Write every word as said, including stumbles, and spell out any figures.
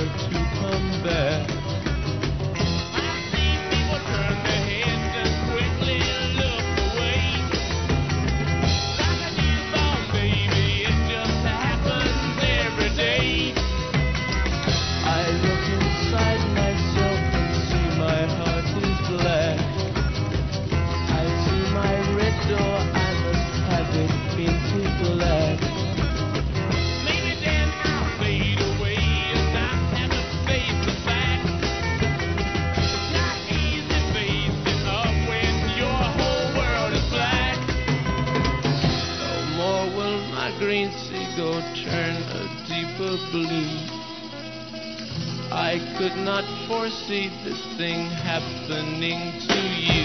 never to come back. I've seen people turn their heads and quickly look away. Like a newborn baby, it just happens every day. I look inside myself and see my heart is black. I see my red door, I must have it painted black. Maybe then I'll fade away and not have to face the fact. It's not easy facing up when your whole world is black. No more will my green seagull turn a deeper blue. I could not foresee this thing happening to you.